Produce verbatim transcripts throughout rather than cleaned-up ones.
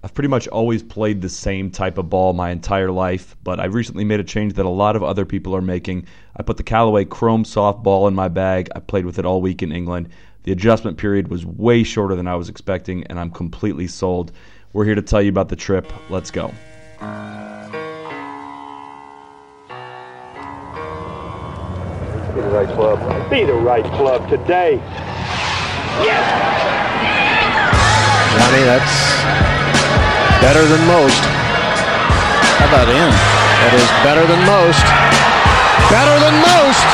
I've pretty much always played the same type of ball my entire life, but I recently made a change that a lot of other people are making. I put the Callaway Chrome Soft ball in my bag. I played with it all week in England. The adjustment period was way shorter than I was expecting, and I'm completely sold. We're here to tell you about the trip. Let's go. Be the right club. Be the right club today. Yes! Johnny, that's better than most. How about in? That is better than most. Better than most!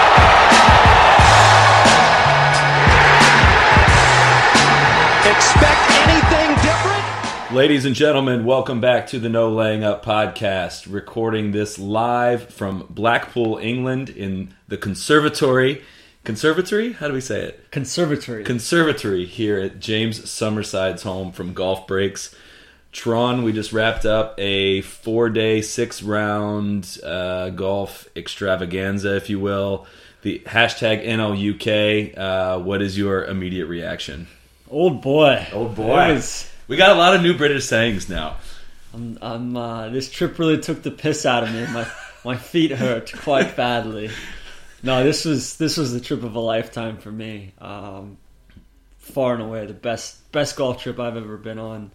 Expect anything different? Ladies and gentlemen, welcome back to the No Laying Up podcast. Recording this live from Blackpool, England in the conservatory. Conservatory? How do we say it? Conservatory. Conservatory here at James Summerside's home from Golf Breaks. Tron, we just wrapped up a four-day, six-round uh, golf extravaganza, if you will. The hashtag N L U K. Uh, what is your immediate reaction? Old boy. Old boy. Was, we got a lot of new British sayings now. I'm, I'm, uh, this trip really took the piss out of me. My my feet hurt quite badly. No, this was this was the trip of a lifetime for me. Um, far and away the best best golf trip I've ever been on.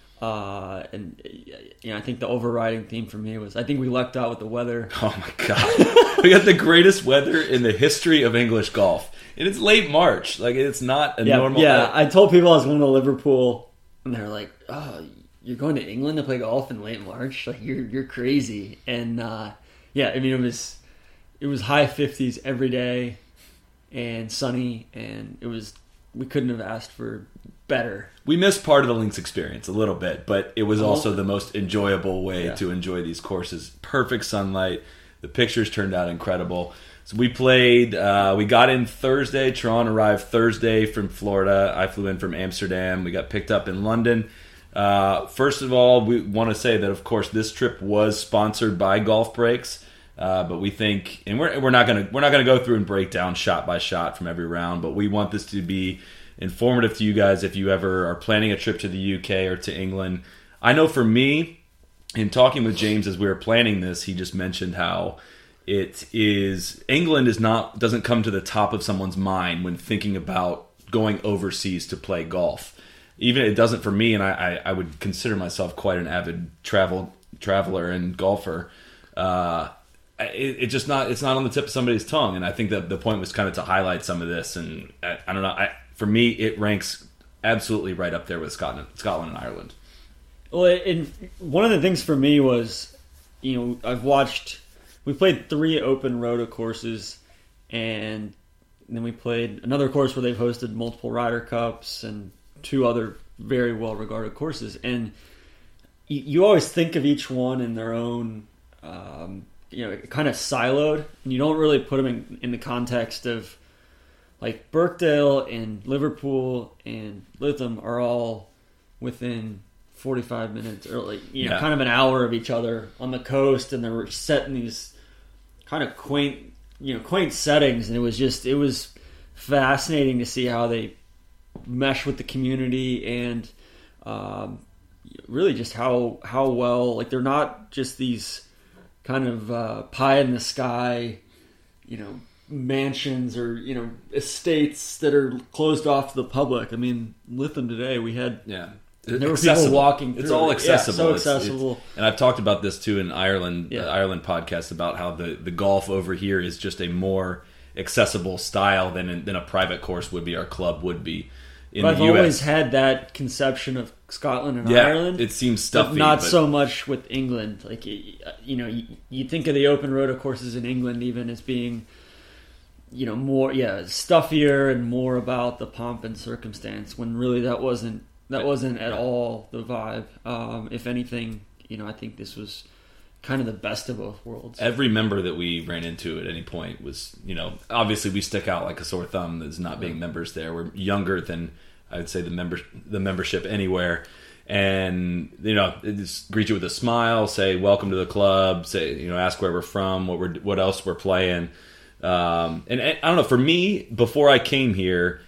Uh, and you know, I think the overriding theme for me was I think we lucked out with the weather. Oh my god, we got the greatest weather in the history of English golf, and it's late March. Like it's not a yeah, normal. Yeah, uh, I told people I was going to Liverpool, and they're like, "Oh, you're going to England to play golf in late March? Like you're you're crazy." And uh, yeah, I mean it was it was high fifties every day, and sunny, and it was we couldn't have asked for better. We missed part of the links experience a little bit, but it was also the most enjoyable way yeah. to enjoy these courses. Perfect sunlight. The pictures turned out incredible. So we played, uh, we got in Thursday. Tron arrived Thursday from Florida. I flew in from Amsterdam. We got picked up in London. Uh, first of all, we want to say that, of course, this trip was sponsored by Golf Breaks. Uh, but we think, and we're we're not gonna we're not gonna go through and break down shot by shot from every round, but we want this to be informative to you guys if you ever are planning a trip to the U K or to England. I know for me, in talking with James as we were planning this, he just mentioned how it is England is not doesn't come to the top of someone's mind when thinking about going overseas to play golf. Even it doesn't for me, and I, I, I would consider myself quite an avid travel traveler and golfer. Uh, it, it just not it's not on the tip of somebody's tongue, and I think that the point was kind of to highlight some of this. And I, I don't know. I, For me, it ranks absolutely right up there with Scotland, Scotland and Ireland. Well, and one of the things for me was, you know, I've watched. We played three open Rota courses, and then we played another course where they've hosted multiple Ryder Cups and two other very well-regarded courses. And you, you always think of each one in their own, um, you know, kind of siloed, and you don't really put them in, in the context of. Like Birkdale and Liverpool and Lytham are all within forty-five minutes, or like you know, yeah. kind of an hour of each other on the coast, and they're set in these kind of quaint, you know, quaint settings, and it was just it was fascinating to see how they mesh with the community and um, really just how how well like they're not just these kind of uh, pie in the sky, you know. Mansions or you know estates that are closed off to the public. I mean, Lytham today we had yeah there were accessible. people walking through. It's all accessible. Yeah, so it's, accessible. It's, and I've talked about this too in Ireland yeah. uh, Ireland podcast about how the, the golf over here is just a more accessible style than than a private course would be, our club would be. In but the I've U S always had that conception of Scotland and yeah, Ireland. It seems stuffy, but not but... so much with England. Like you know, you, you think of the open Rota courses in England even as being. You know, more yeah, stuffier and more about the pomp and circumstance. When really that wasn't that wasn't at all the vibe. Um, if anything, you know, I think this was kind of the best of both worlds. Every member that we ran into at any point was, you know, obviously we stick out like a sore thumb as not being members there. We're younger than I would say the member the membership anywhere. And you know, just greet you with a smile, say welcome to the club, say you know, ask where we're from, what we're what else we're playing. Um, and, and I don't know, for me, before I came here,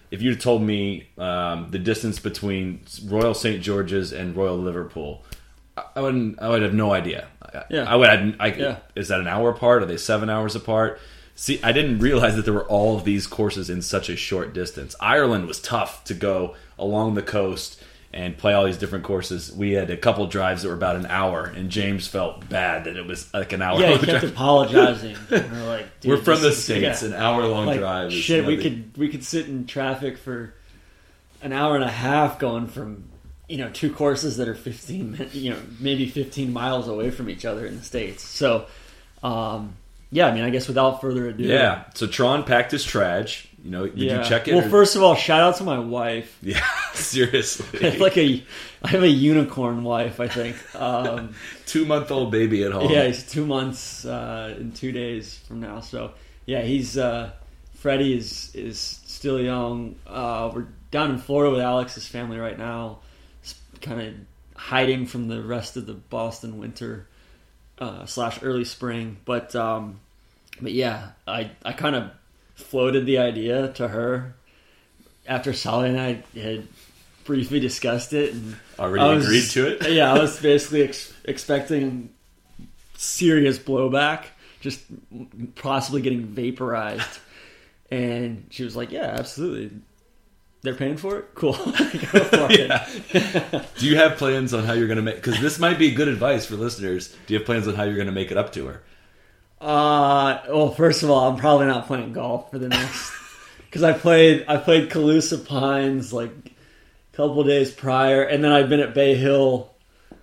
if you'd told me um, the distance between Royal Saint George's and Royal Liverpool, I, I wouldn't. I would have no idea. Yeah. I would. I, I, yeah. Is that an hour apart? Are they seven hours apart? See, I didn't realize that there were all of these courses in such a short distance. Ireland was tough to go along the coast and play all these different courses. We had a couple drives that were about an hour, and James felt bad that it was like an hour. Yeah, he long kept drive. apologizing. We're like, we're from the is, States. Yeah. An hour long like, drive. Is shit, we nothing. could we could sit in traffic for an hour and a half going from you know two courses that are fifteen, you know, maybe fifteen miles away from each other in the States. So, um, yeah, I mean, I guess without further ado, yeah. So Tron packed his trash. You know, did yeah. you check it? Well, or? first of all, shout out to my wife. Yeah, seriously. I have like a, I have a unicorn wife. I think. Um, Two month old baby at home. Yeah, he's two months uh, in two days from now. So yeah, he's uh, Freddie is is still young. Uh, we're down in Florida with Alex's family right now, kind of hiding from the rest of the Boston winter uh, slash early spring. But um, but yeah, I I kind of floated the idea to her after Sally and I had briefly discussed it, and already I was, agreed to it. Yeah, I was basically ex- expecting serious blowback, just possibly getting vaporized, and she was like, "Yeah, absolutely. They're paying for it. Cool. Go for it." Do you have plans on how you're going to make? Because this might be good advice for listeners. Do you have plans on how you're going to make it up to her? Uh, well, first of all, I'm probably not playing golf for the next because I played I played Calusa Pines like a couple days prior, and then I've been at Bay Hill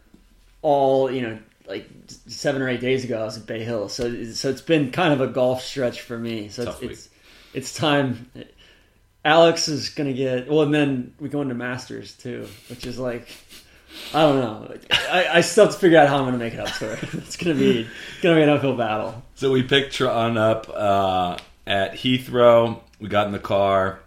all you know like seven or eight days ago. I was at Bay Hill, so so it's been kind of a golf stretch for me. So Tough it's, it's it's time. Alex is gonna get well, and then we go into Masters too, which is like. I don't know. I, I still have to figure out how I'm going to make it up to her. It's going to be it's going to be an uphill battle. So we picked Tron up uh, at Heathrow. We got in the car.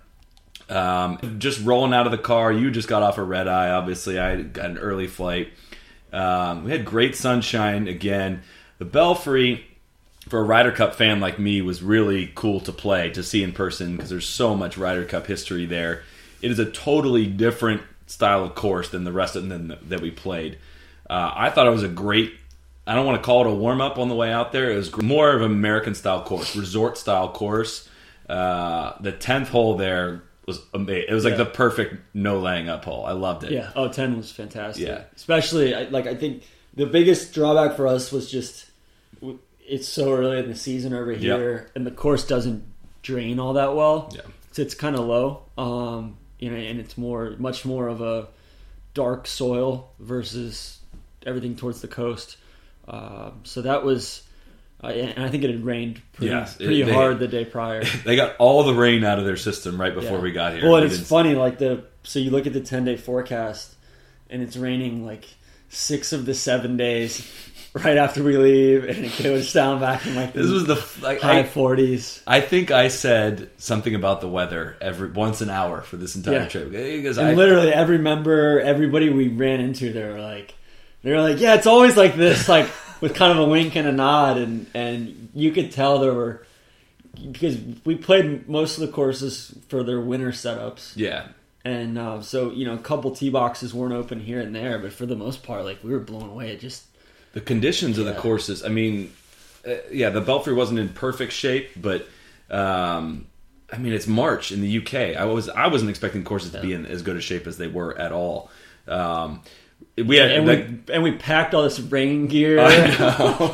Um, just rolling out of the car. You just got off a red eye. Obviously, I got an early flight. Um, we had great sunshine again. The Belfry, for a Ryder Cup fan like me, was really cool to play, to see in person, because there's so much Ryder Cup history there. It is a totally different style of course than the rest of them that we played. Uh, I thought it was a great, I don't want to call it a warm-up on the way out there. It was more of an American-style course, resort-style course. Uh, the tenth hole there was amazing. It was like yeah. the perfect no-laying-up hole. I loved it. Yeah. Oh, ten was fantastic. Yeah. Especially, like, I think the biggest drawback for us was just it's so early in the season over here, yep. and the course doesn't drain all that well. Yeah. So it's kind of low. Um, you know, and it's more, much more of a dark soil versus everything towards the coast. Uh, so that was, uh, and I think it had rained pretty, Yeah, pretty it, they, hard the day prior. They got all the rain out of their system right before Yeah. we got here. Well, and We it's didn't- funny, like the so you look at the ten day forecast, and it's raining like six of the seven days right after we leave, and it goes down back in like the This was the like, high I, forties. I think I said something about the weather every once an hour for this entire Yeah. trip. Because And I, literally every member, everybody we ran into, they were like, they were like, yeah, it's always like this, like with kind of a wink and a nod, and and you could tell there were because we played most of the courses for their winter setups. yeah. And uh, so, you know, a couple tee boxes weren't open here and there, but for the most part, like, we were blown away. It just... The conditions of the Yeah. courses, I mean, uh, yeah, the Belfry wasn't in perfect shape, but, um, I mean, it's March in the U K. I, was, I wasn't expecting courses to be in as good a shape as they were at all. Um, we had... And, like, we, and we packed all this rain gear. I know.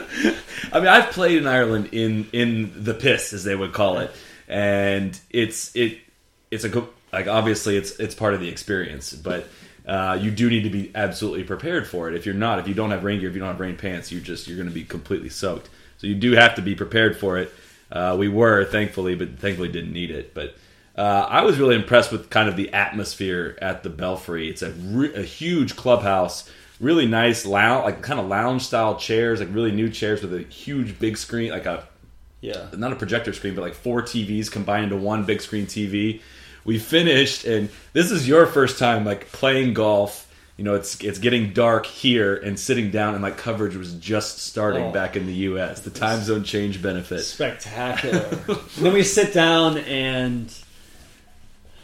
I mean, I've played in Ireland in, in the piss, as they would call it, and it's it it's a go- like obviously it's it's part of the experience, but uh, you do need to be absolutely prepared for it. If you're not, if you don't have rain gear, if you don't have rain pants, you just you're going to be completely soaked. So you do have to be prepared for it. Uh, we were thankfully, but thankfully didn't need it. But uh, I was really impressed with kind of the atmosphere at the Belfry. It's a, re- a huge clubhouse. Really nice lounge, like kind of lounge style chairs, like really new chairs with a huge big screen, like a Yeah. not a projector screen, but like four T Vs combined into one big screen T V. We finished, and this is your first time like playing golf. You know, it's it's getting dark here, and sitting down, and like coverage was just starting Oh. back in the U S. The time zone change benefit. Spectacular. Then we sit down, and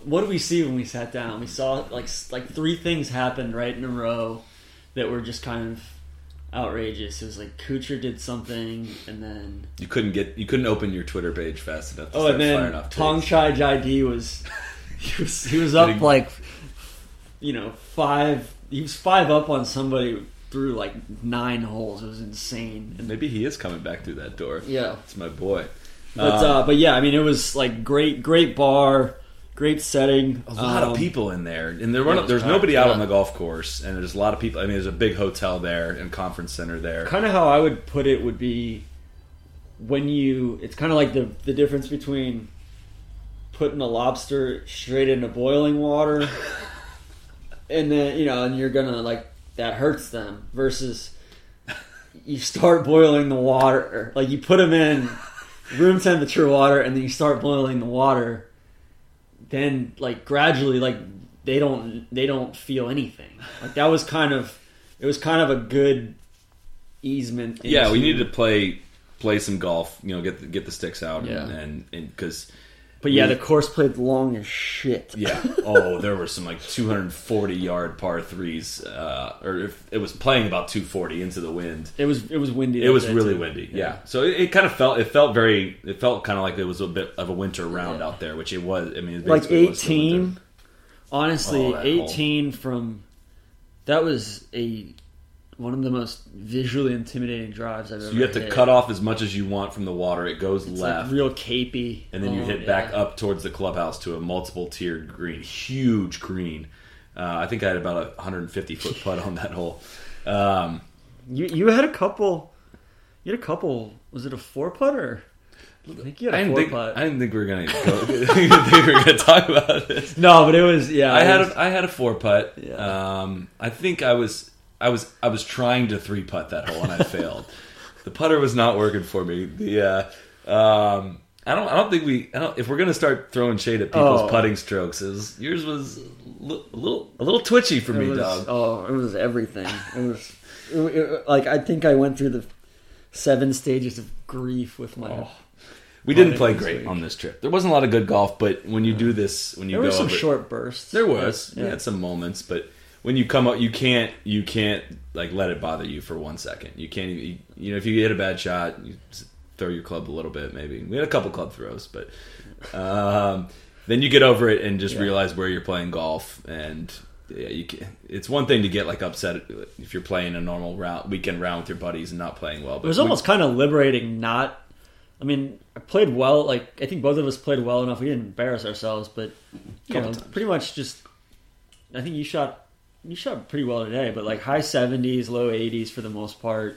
what did we see when we sat down? We saw like like three things happened right in a row that were just kind of outrageous. It was like Kuchar did something, and then you couldn't get you couldn't open your Twitter page fast enough to oh, start and then firing off Tong takes. Chai Jai D was he was he was up Getting- like you know five he was five up on somebody through like nine holes. It was insane. And Maybe he is coming back through that door. yeah, It's my boy. but Um, uh, but yeah, I mean it was like great great bar, great setting. A lot Um, of people in there, and there yeah, were it no, was there's packed, nobody out yeah. on the golf course, and there's a lot of people. I mean, there's a big hotel there and conference center there. Kind of how I would put it would be when you. It's kind of like the the difference between putting a lobster straight into boiling water, and then you know, and you're gonna like that hurts them versus you start boiling the water, like you put them in room temperature water, and then you start boiling the water. Then like gradually, like they don't they don't feel anything. Like that was kind of it was kind of a good easement. Yeah, we into- needed to play play some golf. You know, get the, get the sticks out, Yeah. and because But yeah, we- the course played long as shit. yeah, oh, there were some like two hundred forty yard par threes, uh, or if it was playing about two forty into the wind. It was it was windy. It that was day, really too. windy, yeah. So it, it kind of felt it felt very it felt kind of like it was a bit of a winter round Yeah. out there, which it was. I mean, it Like basically was still winter. eighteen. Honestly, Oh, that eighteen from that was a one of the most visually intimidating drives I've ever. So you have to hit. cut off as much as you want from the water. It goes It's left, like real capey, and then you Oh, hit yeah. back up towards the clubhouse to a multiple tiered green, huge green. Uh, I think I had about a one hundred fifty foot putt on that hole. Um, You you had a couple. You had a couple. Was it a four putter? I think you had I a didn't four think putt. I didn't think we were gonna go. I didn't think we were gonna talk about this. No, but it was yeah. I it had was- a, I had a four putt. Yeah. Um, I think I was I was I was trying to three putt that hole and I failed. The putter was not working for me. The uh, um, I don't I don't think we I don't, if we're gonna start throwing shade at people's Oh. putting strokes, it was, yours was a li- a little a little twitchy for It me, was- dog. Oh, it was everything. It was it, it- like I think I went through the seven stages of grief with my. Oh. We didn't putting play this great week. on this trip. There wasn't a lot of good golf, but when you do this, when you There go were some over, short bursts. there was Yeah. we had some moments, but when you come up, you can't you can't like let it bother you for one second. You can't even, you, you know if you hit a bad shot, you just throw your club a little bit. Maybe we had a couple club throws, but um, then you get over it and just Yeah. realize where you're playing golf. And yeah, you can, it's one thing to get like upset if you're playing a normal round weekend round with your buddies and not playing well. But It was when- almost kind of liberating. Not, I mean, I played well. Like I think both of us played well enough. We didn't embarrass ourselves, but you Couple know, times. pretty much just. I think you shot, you shot pretty well today, but like high seventies, low eighties for the most part.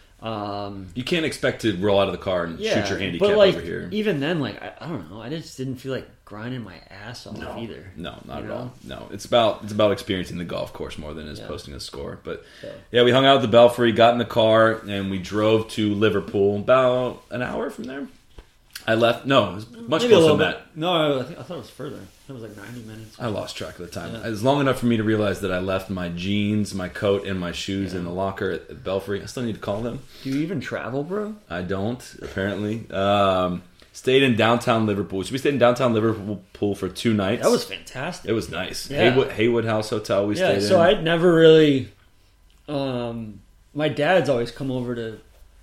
Um, you can't expect to roll out of the car and yeah, shoot your handicap but like over here. even then, like I, I don't know, I just didn't feel like grinding my ass off No, either. no, not you at know? all. No, it's about it's about experiencing the golf course more than is Yeah. posting a score. But Yeah. yeah, we hung out at the Belfry, got in the car, and we drove to Liverpool. About an hour from there, I left. No, it was much Maybe a closer little than bit. that. No, I, think, I thought it was further. It was like ninety minutes. I lost track of the time. Yeah. It was long enough for me to realize that I left my jeans, my coat, and my shoes in the locker at the Belfry. I still need to call them. Do you even travel, bro? I don't, apparently. Um, stayed in downtown Liverpool. So we stayed in downtown Liverpool for two nights. That was fantastic. It was nice. Yeah. Haywood, Haywood House Hotel we Yeah, stayed so in. I'd never really. Um, my dad's always come over to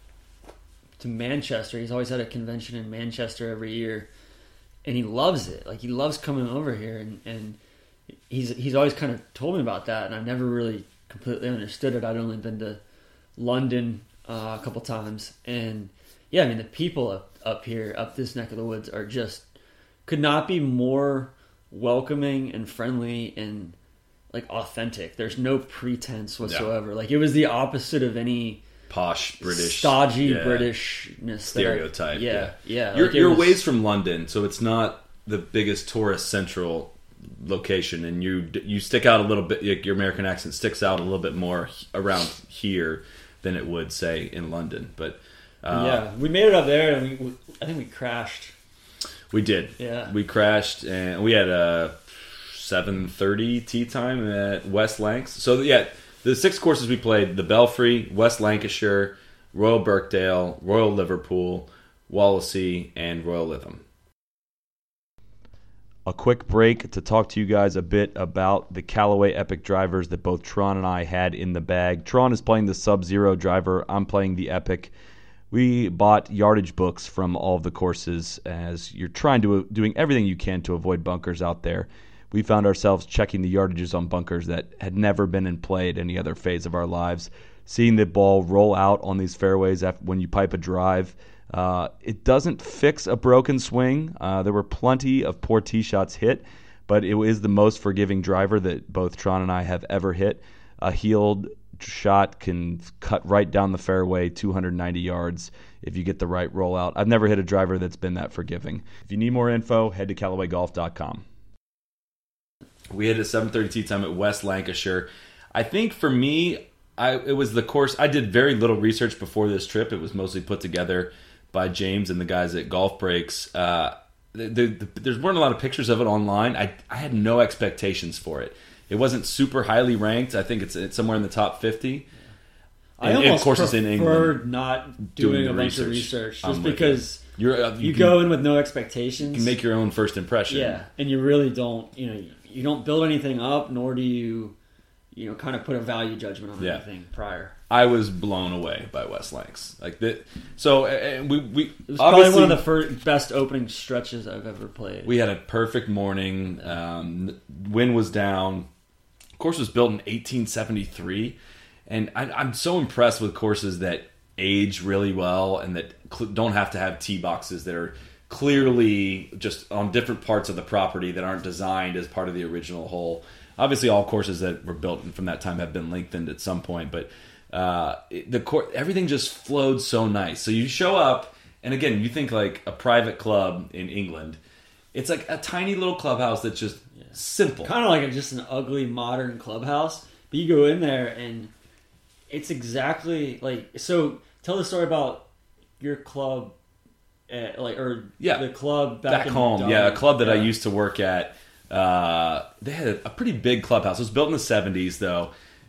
to Manchester. He's always had a convention in Manchester every year, and he loves it. Like he loves coming over here, and, and he's he's always kind of told me about that, and I've never really completely understood it. I'd only been to London uh, a couple times, and yeah, I mean the people up up here, up this neck of the woods, are just could not be more welcoming and friendly and like authentic. There's no pretense whatsoever. Like it was the opposite of any Posh British, stodgy yeah, Britishness that I- stereotype. yeah, yeah. You're, like it you're was- ways from London, so it's not the biggest tourist central location, and you you stick out a little bit. Your American accent sticks out a little bit more around here than it would say in London. But uh, yeah, we made it up there, and we, I think we crashed. we did. Yeah. we crashed, and we had a seven thirty tee time at West Lancs. So yeah. The six courses we played, the Belfry, West Lancashire, Royal Birkdale, Royal Liverpool, Wallasey, and Royal Lytham. a quick break to talk to you guys a bit about the Callaway Epic drivers that both Tron and I had in the bag. Tron is playing the Sub-Zero driver. I'm playing the Epic. We bought yardage books from all of the courses as you're trying to doing everything you can to avoid bunkers out there. We found ourselves checking the yardages on bunkers that had never been in play at any other phase of our lives. Seeing the ball roll out on these fairways after, when you pipe a drive, Uh, it doesn't fix a broken swing. Uh, there were plenty of poor tee shots hit, but it is the most forgiving driver that both Tron and I have ever hit. A heeled shot can cut right down the fairway two hundred ninety yards if you get the right rollout. I've never hit a driver that's been that forgiving. If you need more info, head to Callaway Golf dot com. We hit a seven thirty tee time at West Lancashire. I think for me, I, it was the course. I did very little research before this trip. It was mostly put together by James and the guys at Golf Breaks. Uh, the, the, the, there weren't a lot of pictures of it online. I, I had no expectations for it. It wasn't super highly ranked. I think it's, it's somewhere in the top fifty. I and, almost and of course preferred it's in England. not doing, doing a bunch research. of research just I'm because you. You're, uh, you, you can, go in with no expectations. You can make your own first impression. Yeah, and you really don't. You know, you don't build anything up, nor do you, you know, kind of put a value judgment on yeah. anything prior. I was blown away by West Lancs. Like that. So and we we it was probably one of the first, best opening stretches I've ever played. We had a perfect morning. Um, wind was down. The course was built in eighteen seventy-three, and I, I'm so impressed with courses that age really well and that cl- don't have to have tee boxes that are clearly just on different parts of the property that aren't designed as part of the original hole. Obviously, all courses that were built from that time have been lengthened at some point, but uh, the court, everything just flowed so nice. So you show up, and again, you think like a private club in England. It's like a tiny little clubhouse that's just yeah. simple, kind of like a, just an ugly modern clubhouse. But you go in there, and it's exactly like. So tell the story about your club, at, like or yeah. the club back, back in home. Dublin. Yeah, a club that yeah. I used to work at. Uh, they had a, a pretty big clubhouse. It was built in the seventies, though,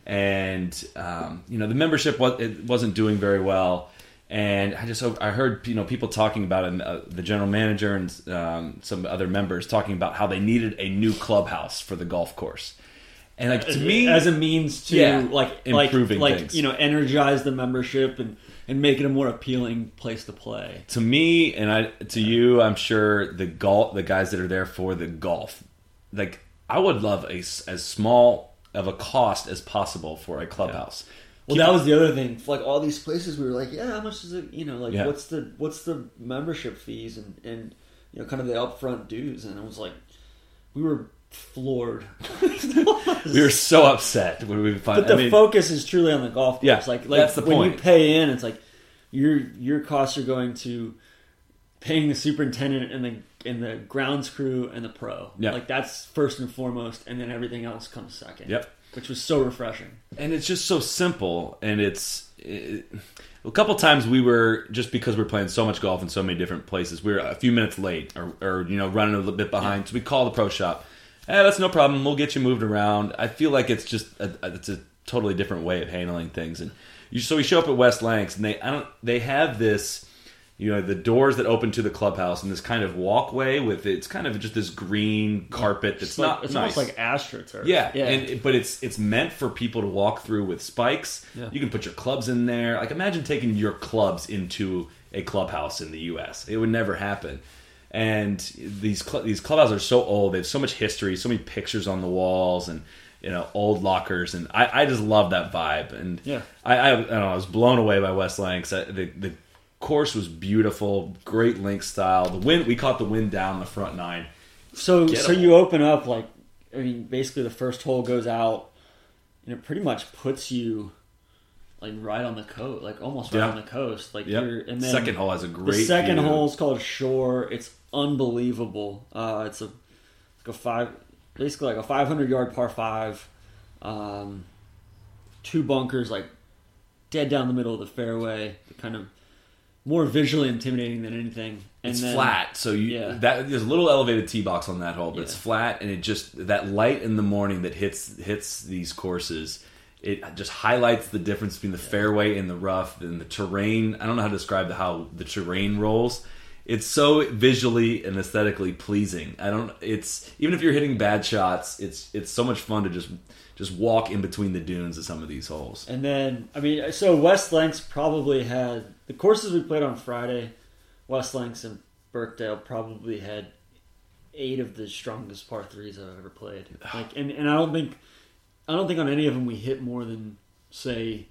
and um, you know the membership was it wasn't doing very well. And I just I heard you know people talking about it, and, uh, the general manager and um, some other members talking about how they needed a new clubhouse for the golf course. And like to me, as a means to yeah, like improving like, things, like you know, energize the membership and. And make it a more appealing place to play. To me, and I to you, I'm sure the golf, the guys that are there for the golf, like I would love a as small of a cost as possible for a clubhouse. Yeah. Well, Keep that was the other thing. Like all these places, we were like, yeah, how much is it? You know, like yeah. what's the what's the membership fees and and you know, kind of the upfront dues. And I was like, we were floored. We were so upset when we found. But the I mean, focus is truly on the golf course. Yeah, like, like that's the when point. you pay in, it's like your your costs are going to paying the superintendent and the and the grounds crew and the pro. Yeah. Like that's first and foremost, and then everything else comes second. Yep. Which was so refreshing. And it's just so simple, and it's it, a couple times we were just because we're playing so much golf in so many different places. We were a few minutes late, or, or you know, running a little bit behind. Yeah. So we call the pro shop. Eh, that's no problem. We'll get you moved around. I feel like it's just a, it's a totally different way of handling things. And you, so we show up at West Lancs, and they I don't they have this, you know, the doors that open to the clubhouse and this kind of walkway with it's kind of just this green carpet that's like, not it's nice. almost like AstroTurf. Yeah, yeah. And but it's it's meant for people to walk through with spikes. Yeah. You can put your clubs in there. Like imagine taking your clubs into a clubhouse in the U S. It would never happen. And these cl- these clubhouses are so old. They have so much history, so many pictures on the walls, and you know old lockers. And I, I just love that vibe. And yeah, I, I, I don't know. I was blown away by West Lancs. I, the the course was beautiful, great link style. The wind we caught the wind down the front nine. So Gettable. so you open up like I mean basically the first hole goes out, and it pretty much puts you. Like right on the coast, like almost right yeah. on the coast. Like yep. you're, and then second hole has a great. The second view. hole is called Shore. It's unbelievable. Uh, it's a like a five, basically like a five hundred yard par five. Um, two bunkers, like dead down the middle of the fairway. Kind of more visually intimidating than anything. And it's then, flat, so you yeah. that there's a little elevated tee box on that hole, but yeah. it's flat, and it just that light in the morning that hits hits these courses. It just highlights the difference between the fairway and the rough and the terrain. I don't know how to describe the, how the terrain rolls. it's so visually and aesthetically pleasing. I don't. It's even if you're hitting bad shots, it's it's so much fun to just just walk in between the dunes of some of these holes. And then, I mean, so West Lancs probably had the courses we played on Friday. West Lancs and Birkdale probably had eight of the strongest par threes I've ever played. Like, and, and I don't think, I don't think on any of them we hit more than say,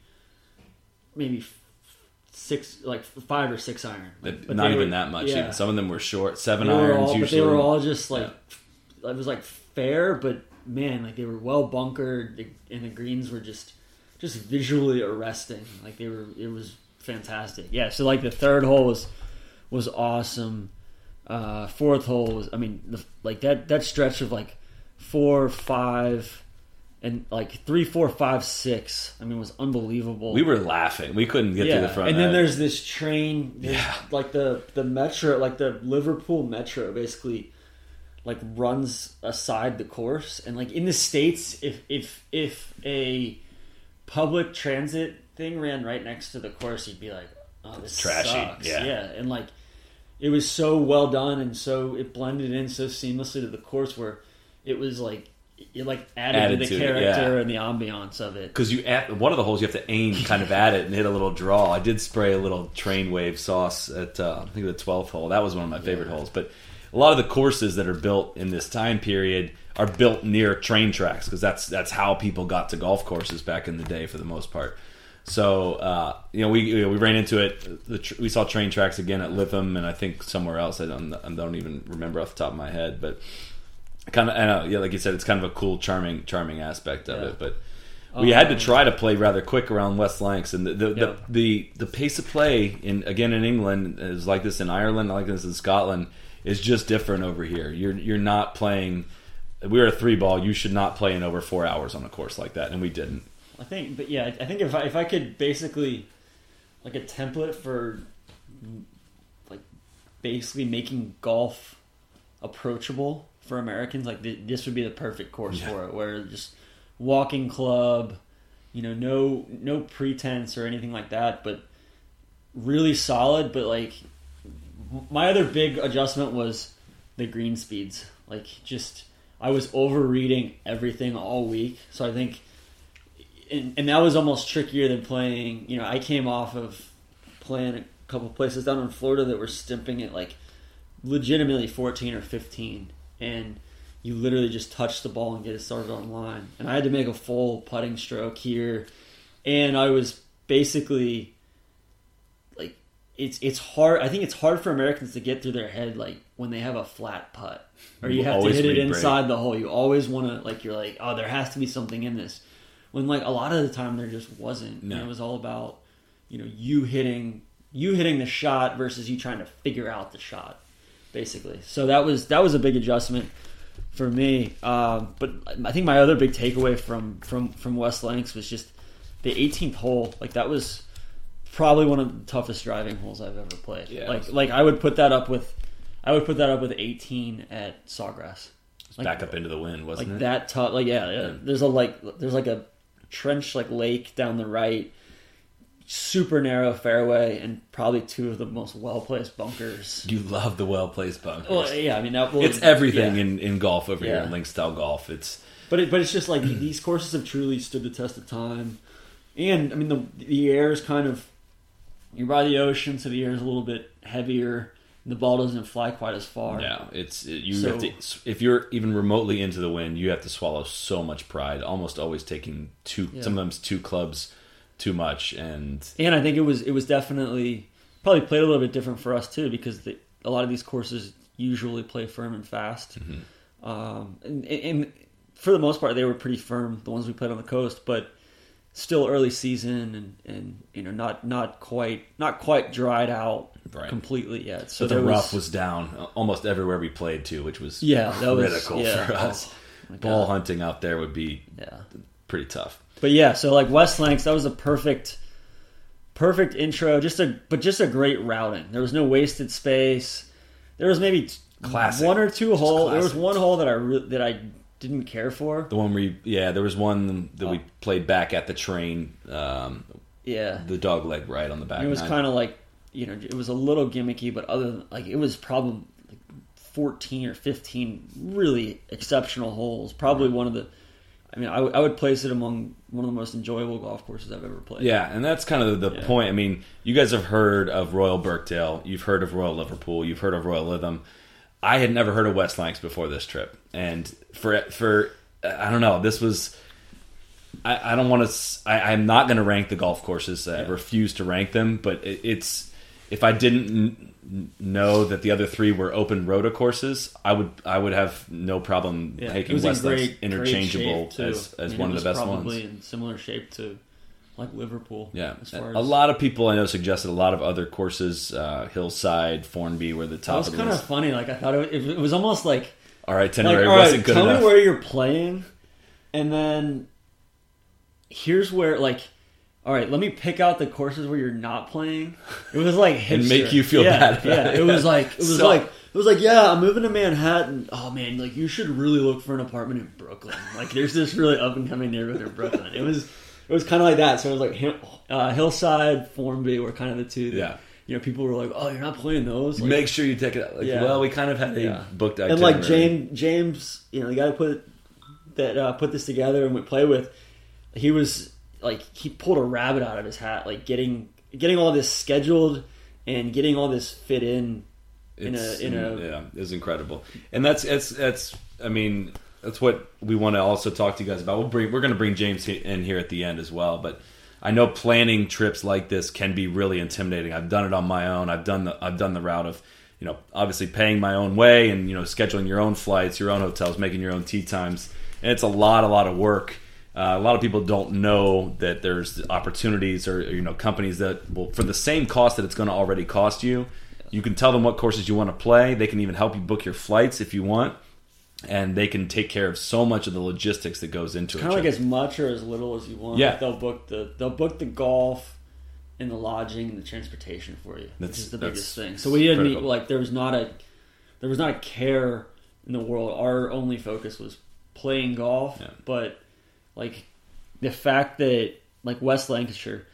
maybe six, like five or six iron. Like, Not even were, that much. Yeah. Even some of them were short, seven they irons all, usually. But they were all just like, yeah. It was like fair, but man, like they were well bunkered, and the greens were just, just visually arresting. Like they were, it was fantastic. Yeah. So like the third hole was, was awesome. Uh, fourth hole was, I mean, the, like that that stretch of like four, five, and like three, four, five, six. I mean, was unbelievable. We were laughing. We couldn't get yeah. to the front. And then end. there's this train, there's yeah, like the the metro, like the Liverpool Metro, basically, like runs aside the course. And like in the States, if if if a public transit thing ran right next to the course, you'd be like, oh, this trashy. sucks. Yeah, yeah, and like. It was so well done, and so it blended in so seamlessly to the course where it was like it like added, added to the to character it, yeah. and the ambiance of it. Because you at one of the holes you have to aim kind of at it and hit a little draw. I did spray a little train wave sauce at uh, I think the twelfth hole. That was one of my favorite yeah. holes. But a lot of the courses that are built in this time period are built near train tracks because that's that's how people got to golf courses back in the day for the most part. So uh, you know, we we ran into it. The tr- we saw train tracks again at Lytham, and I think somewhere else. I don't I don't even remember off the top of my head, but kind of, I know, yeah, like you said, it's kind of a cool, charming, charming aspect of yeah. it. But we um, had to try to play rather quick around West Lancs, and the the, yeah. the the the pace of play in again in England is like this in Ireland, like this in Scotland, is just different over here. You're you're not playing. We were a three ball. You should not play in over four hours on a course like that, and we didn't. I think, but yeah, I think if I, if I could basically, like a template for, like, basically making golf approachable for Americans, like this would be the perfect course yeah. for it. Where just walking club, you know, no no pretense or anything like that, but really solid. But like, my other big adjustment was the green speeds. Like, just I was overreading everything all week, so I think. And, and that was almost trickier than playing. You know, I came off of playing a couple places down in Florida that were stimping at like legitimately fourteen or fifteen, and you literally just touch the ball and get it started on line. And I had to make a full putting stroke here, and I was basically like, it's it's hard. I think it's hard for Americans to get through their head like when they have a flat putt or you have always to hit it inside break. the hole. You always want to like you're like, oh, there has to be something in this. When like a lot of the time there just wasn't. No. And it was all about, you know, you hitting you hitting the shot versus you trying to figure out the shot, basically. So that was that was a big adjustment for me. Um, but I think my other big takeaway from from from West Lancs was just the eighteenth hole. Like that was probably one of the toughest driving holes I've ever played. Yeah, like like I would put that up with I would put that up with eighteen at Sawgrass. Like, back up into the wind, wasn't like it? That tough. Like yeah, yeah. There's a like there's like a trench like lake down the right, super narrow fairway, and probably two of the most well placed bunkers. You love the well placed bunkers. Well, yeah, I mean that. Well, it's everything yeah. in, in golf over yeah. here in link style golf. It's but it, but it's just like these courses have truly stood the test of time, and I mean the the air is kind of you're by the ocean, so the air is a little bit heavier. The ball doesn't fly quite as far. Yeah, it's it, you so, have to. If you're even remotely into the wind, you have to swallow so much pride. Almost always taking two, yeah. sometimes two clubs, too much, and and I think it was it was definitely probably played a little bit different for us too because the, a lot of these courses usually play firm and fast, mm-hmm. um, and, and for the most part they were pretty firm. The ones we played on the coast, but still early season and, and you know not not quite not quite dried out. Right. Completely yet. So but the rough was, was down almost everywhere we played to, which was yeah, that critical was, yeah, for us. Oh, ball hunting out there would be yeah. pretty tough. But yeah, so like West Lancs, that was a perfect, perfect intro. Just a but just a great routing. There was no wasted space. There was maybe classic. one or two holes. There was one hole that I re- that I didn't care for. The one where you, yeah, there was one that oh. we played back at the train. Um, yeah, the dog leg right on the back. And it was kind of like. you know, it was a little gimmicky, but other than, like, it was probably like fourteen or fifteen really exceptional holes. Probably one of the, I mean, I, w- I would place it among one of the most enjoyable golf courses I've ever played. Yeah, and that's kind of the yeah. point. I mean, you guys have heard of Royal Birkdale. You've heard of Royal Liverpool. You've heard of Royal Lytham. I had never heard of West Lancs before this trip. And for, for I don't know, this was... I, I don't want to... I, I'm not going to rank the golf courses. I yeah. refuse to rank them. But it, it's... If I didn't n- know that the other three were open rota courses, I would I would have no problem yeah. taking West Lancs interchangeable as, as I mean, one of the best probably ones. Probably in similar shape to like Liverpool. Yeah, as far a as, lot of people I know suggested a lot of other courses. Uh, Hillside, Formby were the top. That was of kind of funny. Like I thought it, it was almost like our itinerary like, wasn't right, good tell enough. Tell me where you're playing, and then here's where like. All right, let me pick out the courses where you're not playing. It was like hipster. And make you feel yeah, bad about yeah. it. It was like it was So- like it was like yeah, I'm moving to Manhattan. Oh man, like you should really look for an apartment in Brooklyn. Like there's this really up and coming neighborhood in Brooklyn. It was it was kind of like that. So it was like Hill- uh, Hillside, Formby were kind of the two. That, Yeah. You know, people were like, "Oh, you're not playing those." Like, Make sure you take it out. Like, Yeah. Well, we kind of had a Yeah. booked and itinerary. like James, James, you know, the guy who put that uh, put this together and we play with, he was. Like he pulled a rabbit out of his hat, like getting getting all this scheduled and getting all this fit in in It's, a in a yeah, it's incredible, and that's that's that's. I mean, that's what we want to also talk to you guys about. We'll bring we're going to bring James in here at the end as well, but I know planning trips like this can be really intimidating. I've done it on my own. I've done the I've done the route of you know obviously paying my own way and you know scheduling your own flights, your own hotels, making your own tee times, and it's a lot a lot of work. Uh, a lot of people don't know that there's opportunities or, you know companies that will for the same cost that it's going to already cost you. You can tell them what courses you want to play. They can even help you book your flights if you want, and they can take care of so much of the logistics that goes into it. Kind of like as much or as little as you want. Yeah. Like they'll book the they'll book the golf and the lodging and the transportation for you. That's- which is the that's biggest thing. So we didn't critical. need, like there was not a there was not a care in the world. Our only focus was playing golf, Yeah. but like the fact that like West Lancashire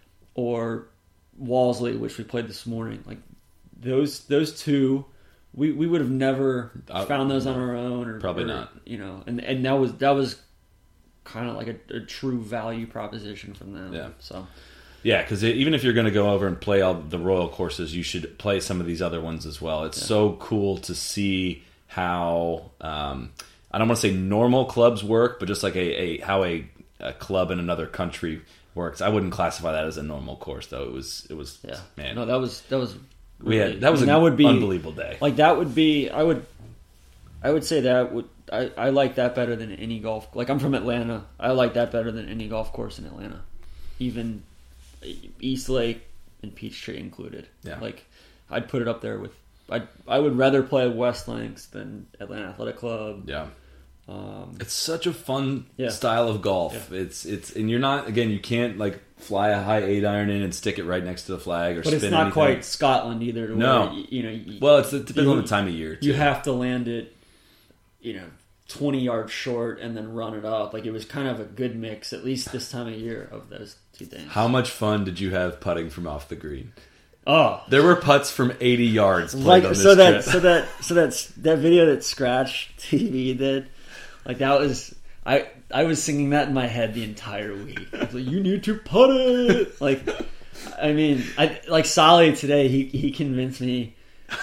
or Walsley, which we played this morning, like those those two, we, we would have never I- found those on our own, or Probably or, not. You know, and and that was that was kind of like a, a true value proposition from them. Yeah. So Yeah, because even if you're going to go over and play all the Royal courses, you should play some of these other ones as well. It's yeah. so cool to see how um, I don't want to say normal clubs work, but just like a, a how a, a club in another country works. I wouldn't classify that as a normal course, though. It was it was yeah. man. No, that was that was we had that was an that would be, unbelievable day. Like that would be I would I would say that would I, I like that better than any golf. Like I'm from Atlanta. I like that better than any golf course in Atlanta, even East Lake and Peachtree included. Yeah. Like I'd put it up there with. I I would rather play West Lancs than Atlanta Athletic Club. Yeah. Um, it's such a fun yeah. style of golf. Yeah. It's it's and you're not again. You can't like fly a high eight iron in and stick it right next to the flag or. But spin it's not anything. quite Scotland either. To no, where, you, you know. You, well, it's, it depends you, on the time of year. Too. You have to land it, you know, twenty yards short and then run it up. Like it was kind of a good mix, at least this time of year, of those two things. How much fun did you have putting from off the green? Oh, there were putts from eighty yards. Like on this so that trip. so that so that's that video that Scratch T V did. Like that was I I was singing that in my head the entire week. I was like, you need to putt it. Like I mean, I like Solly today. He he convinced me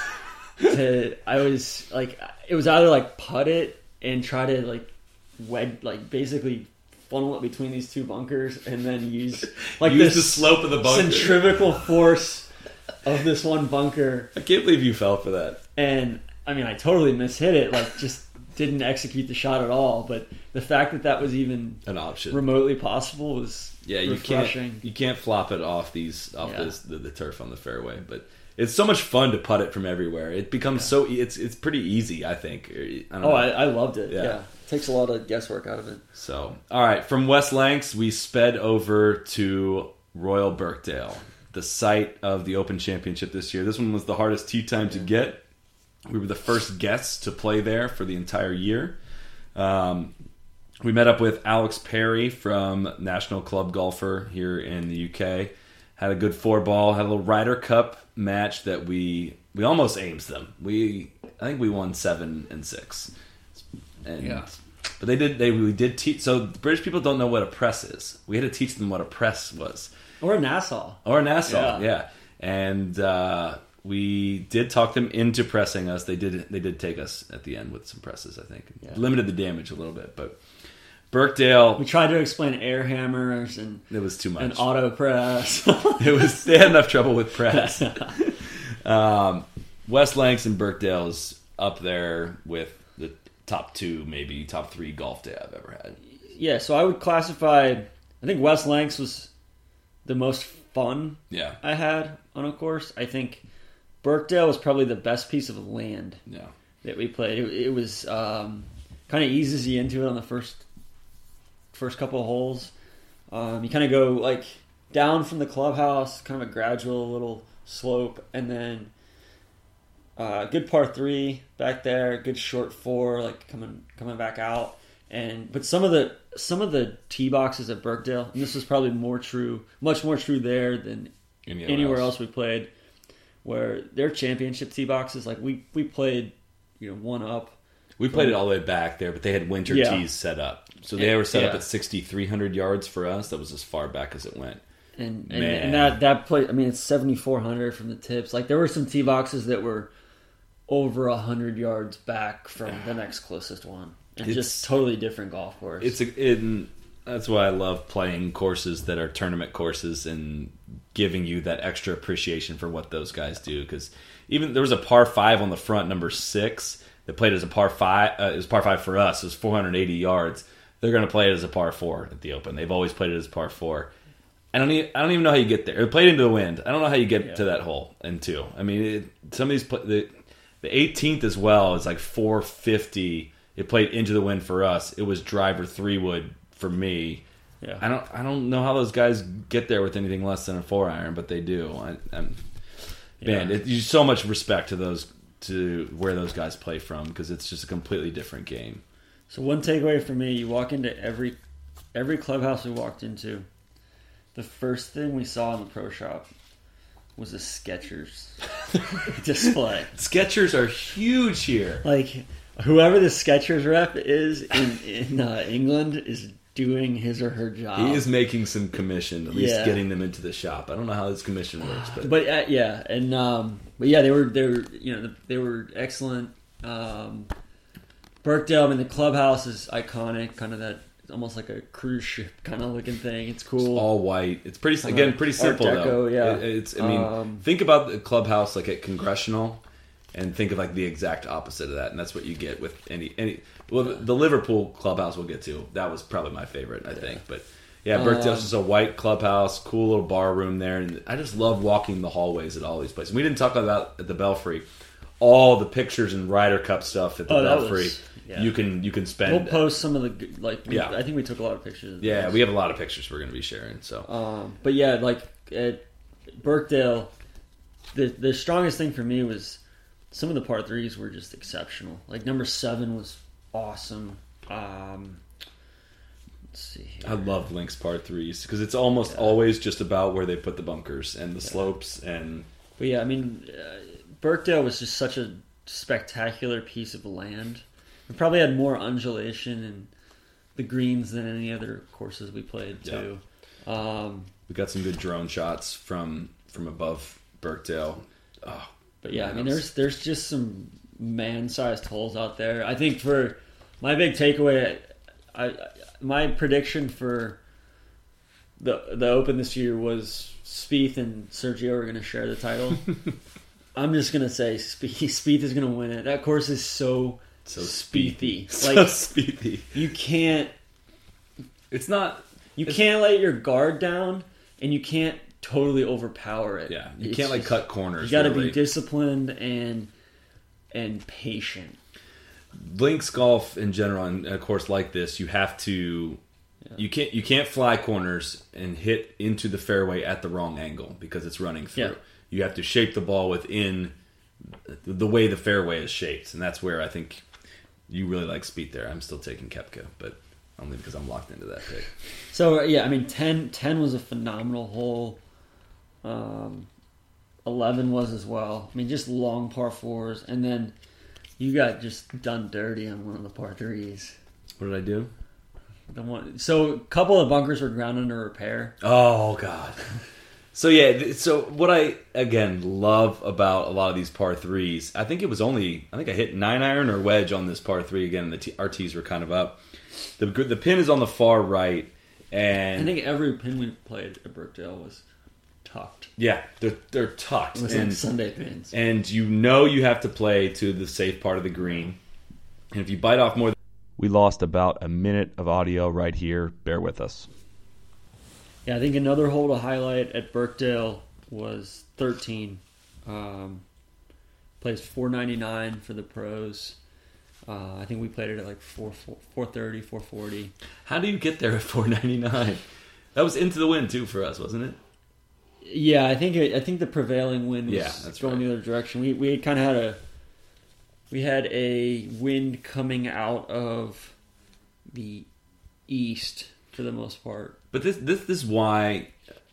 to. I was like, it was either like putt it and try to like wed like basically funnel it between these two bunkers and then use like use this the slope of the bunker, centrifugal force of this one bunker. I can't believe you fell for that. And I mean, I totally mishit it. Like just. Didn't execute the shot at all, but the fact that that was even an option, remotely possible, was yeah. You refreshing. can't you can't flop it off these off yeah. this, the, the turf on the fairway, but it's so much fun to putt it from everywhere. It becomes yeah. so it's it's pretty easy. I think. I don't oh, know. I, I loved it. Yeah. yeah, it takes a lot of guesswork out of it. So, all right, from West Lancs, we sped over to Royal Birkdale, the site of the Open Championship this year. This one was the hardest tee time yeah. to get. We were the first guests to play there for the entire year. Um, we met up with Alex Perry from National Club Golfer here in the U K. had a good four ball, had a little Ryder Cup match that we we almost Ames them. We I think we won seven and six. And, yeah. But they did. They we did teach. So the British people don't know what a press is. We had to teach them what a press was, or a Nassau, or a Nassau. Yeah, yeah. And uh, we did talk them into pressing us. They did. They did take us at the end with some presses. I think yeah. limited the damage a little bit, but Birkdale. We tried to explain air hammers and it was too much. And auto press. It was. They had enough trouble with press. um, West Lancs and Birkdale is up there with the top two, maybe top three golf day I've ever had. Yeah, so I would classify. I think West Lancs was the most fun yeah. I had on a course. I think Birkdale was probably the best piece of land yeah. that we played. It, it was um, kind of eases you into it on the first first couple of holes. Um, you kind of go like down from the clubhouse, kind of a gradual little slope, and then uh, good par three back there, good short four, like coming coming back out. And but some of the some of the tee boxes at Birkdale, and this was probably more true, much more true there than anywhere, anywhere else. else we played, where their championship tee boxes, like we, we played, you know, one up. We played it all the way back there, but they had winter yeah. tees set up, so they were set yeah. up at sixty-three hundred yards for us. That was as far back as it went. And and, and that that play, I mean, it's seventy-four hundred from the tips. Like there were some tee boxes that were over a hundred yards back from the next closest one. And it's just totally different golf course. It's a, it, that's why I love playing courses that are tournament courses and giving you that extra appreciation for what those guys do. Because even there was a par five on the front, number six, that played as a par five. Uh, it was par five for us. It was four hundred eighty yards. They're going to play it as a par four at the Open. They've always played it as par four. I don't even, I don't even know how you get there. It played into the wind. I don't know how you get yeah. to that hole in two. I mean, it, some of these the the eighteenth as well is like four fifty. It played into the wind for us. It was driver three wood for me. Yeah. I don't. I don't know how those guys get there with anything less than a four iron, but they do. I, I'm, man, yeah. it, you so much respect to those to where those guys play from because it's just a completely different game. So one takeaway for me: you walk into every every clubhouse we walked into. The first thing we saw in the pro shop was a Skechers display. Skechers are huge here. Like. Whoever the Skechers rep is in, in uh, England is doing his or her job. He is making some commission, at least yeah. getting them into the shop. I don't know how this commission works, but but uh, yeah, and um, but yeah, they were they were you know they were excellent. Um, Birkdale, I mean, the clubhouse is iconic, kind of that almost like a cruise ship kind of looking thing. It's cool, it's all white. It's pretty again pretty simple Art Deco, though. Yeah, it, it's I mean, um, think about the clubhouse like at Congressional. And think of like the exact opposite of that, and that's what you get with any any. Well, the, the Liverpool clubhouse we'll get to. That was probably my favorite, I think. But yeah, Birkdale's um, just a white clubhouse, cool little bar room there, and I just love walking the hallways at all these places. We didn't talk about at the Belfry all the pictures and Ryder Cup stuff at the oh, Belfry. Was, yeah. You can you can spend. We'll post some of the like. We, yeah, I think we took a lot of pictures. Yeah, we have a lot of pictures we're going to be sharing. So, um, but yeah, like at Birkdale, the the strongest thing for me was. Some of the par threes were just exceptional. Like number seven was awesome. Um, let's see here. I love links par threes because it's almost yeah. always just about where they put the bunkers and the yeah. slopes. And but yeah, I mean, uh, Birkdale was just such a spectacular piece of land. We probably had more undulation and the greens than any other courses we played too. Yeah. Um, we got some good drone shots from from above Birkdale. Oh. But yeah, I mean, there's there's just some man-sized holes out there. I think for my big takeaway, I, I my prediction for the the Open this year was Spieth and Sergio are going to share the title. I'm just going to say Spieth, Spieth is going to win it. That course is so so Spiethy. So like Spiethy. You can't. It's not. You it's, can't let your guard down, and you can't. Totally overpower it. Yeah, you it's can't like just, cut corners. You got to really. be disciplined and and patient. Links golf in general, and a course like this, you have to. Yeah. You can't you can't fly corners and hit into the fairway at the wrong angle because it's running through. Yeah. You have to shape the ball within the way the fairway is shaped, and that's where I think you really like Spieth there. I'm still taking Koepka, but only because I'm locked into that pick. So yeah, I mean, ten, ten was a phenomenal hole. Um, eleven was as well. I mean, just long par fours, and then you got just done dirty on one of the par threes. What did I do? The one, so a couple of bunkers were ground under repair. Oh God. So yeah, so what I again love about a lot of these par threes, I think it was only I think I hit nine iron or wedge on this par three again. The t- our tees were kind of up. The the pin is on the far right, and I think every pin we played at Brookdale was tucked. Yeah, they're they're tucked. It was and, like Sunday pins, and you know you have to play to the safe part of the green, and if you bite off more. We lost about a minute of audio right here. Bear with us. Yeah, I think another hole to highlight at Birkdale was thirteen. Um, plays four ninety-nine for the pros. Uh, I think we played it at like four thirty, four forty. How do you get there at four ninety-nine? That was into the wind too for us, wasn't it? Yeah, I think it, I think the prevailing wind was yeah, that's going right. the other direction. We we kind of had a we had a wind coming out of the east for the most part. But this this, this is why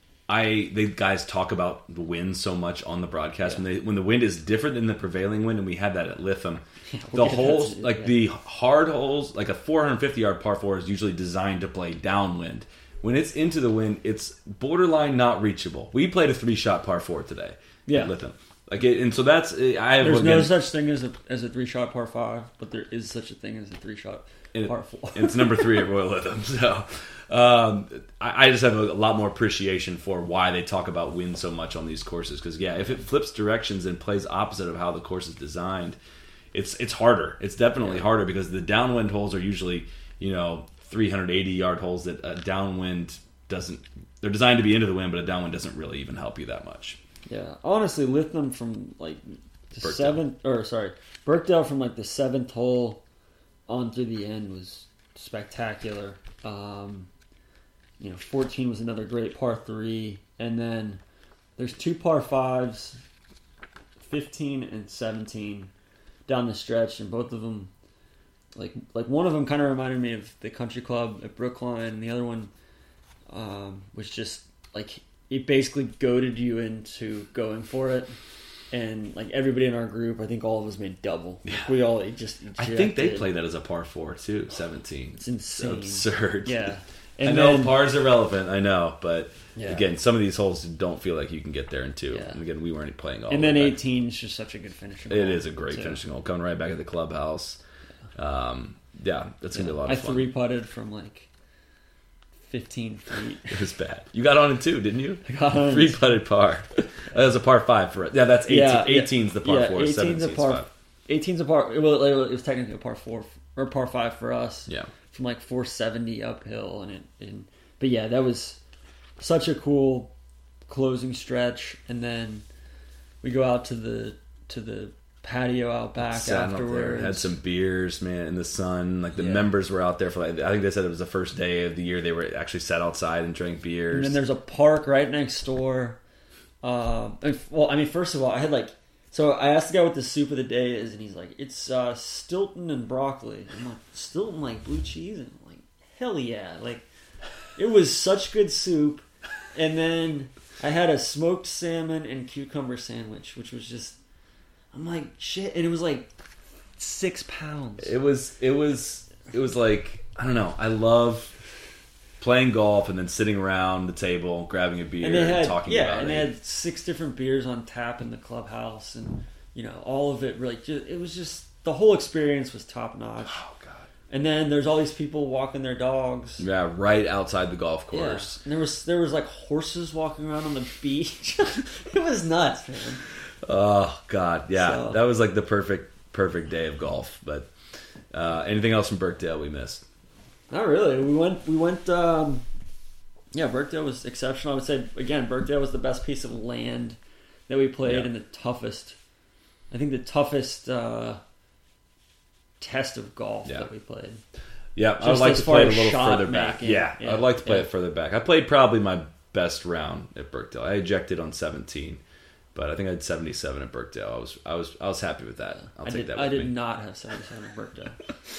I the guys talk about the wind so much on the broadcast yeah. when they when the wind is different than the prevailing wind, and we had that at Lytham. Yeah, the holes like yeah. the hard holes, like a four fifty yard par four is usually designed to play downwind. When it's into the wind, it's borderline not reachable. We played a three shot par four today. Yeah, at Lytham. Like it, and so that's I have there's again, no such thing as a as a three shot par five, but there is such a thing as a three shot par four. It's number three at Royal Lytham. So um, I, I just have a, a lot more appreciation for why they talk about wind so much on these courses. Because yeah, if it flips directions and plays opposite of how the course is designed, it's it's harder. It's definitely yeah. harder because the downwind holes are usually you know three eighty yard holes that a downwind doesn't. They're designed to be into the wind, but a downwind doesn't really even help you that much. Yeah, honestly, Lytham from like the Birkdale. seventh, or sorry, Birkdale from like the seventh hole on through the end was spectacular. Um, you know, fourteen was another great par three, and then there's two par fives, fifteen and seventeen down the stretch, and both of them, like like one of them kind of reminded me of the Country Club at Brookline, and the other one um, was just like. It basically goaded you into going for it, and like everybody in our group, I think all of us made double. Yeah. We all just. I think they played that as a par four too. Seventeen. It's insane. It's absurd. Yeah, and I know then, pars are relevant. I know, but yeah. again, some of these holes don't feel like you can get there in two. Yeah. And again, we weren't playing all. And then eighteen is just such a good finishing. It hole is a great too. finishing hole. Coming right back at the clubhouse. Um, yeah, that's gonna yeah. be a lot I of fun. I three putted from like. Fifteen feet. It was bad. You got on it too, didn't you? I got on Three putted par. That was a par five for it. Yeah, that's eighteen. Yeah, eighteen's the par yeah, four. eighteen's a par. Five. eighteen's a par. Well, it was technically a par four or par five for us. Yeah. From like four seventy uphill, and it. And, but yeah, that was such a cool closing stretch, and then we go out to the to the patio out back Sat afterwards. Had some beers, man, in the sun. Like the yeah. members were out there for like I think they said it was the first day of the year they were actually sat outside and drank beers. And then there's a park right next door. Um, and, well, I mean, first of all, I had like so I asked the guy what the soup of the day is, and he's like, it's uh, Stilton and broccoli. I'm like, Stilton like blue cheese, and I'm like, hell yeah! Like it was such good soup. And then I had a smoked salmon and cucumber sandwich, which was just. I'm like shit, and it was like six pounds. It was, it was, it was like I don't know. I love playing golf and then sitting around the table, grabbing a beer, and, had, and talking yeah, about and it. And they had six different beers on tap in the clubhouse, and you know all of it. Really, just, it was just the whole experience was top notch. Oh god! And then there's all these people walking their dogs. Yeah, right outside the golf course. Yeah. And there was there was like horses walking around on the beach. It was nuts, man. Oh god, yeah, So. that was like the perfect, perfect day of golf. But uh, anything else from Birkdale we missed? Not really. We went. We went. Um, yeah, Birkdale was exceptional. I would say again, Birkdale was the best piece of land that we played, Yeah. and the toughest. I think the toughest uh, test of golf Yeah. that we played. Yeah, Just I would like as to far play it a as little shot further back. making. Yeah, Yeah, I'd like to play yeah. it further back. I played probably my best round at Birkdale. I ejected on seventeen. But I think I had seventy-seven at Birkdale. I was I was I was happy with that. I'll I take did, that with I did me. not have seventy-seven at Birkdale.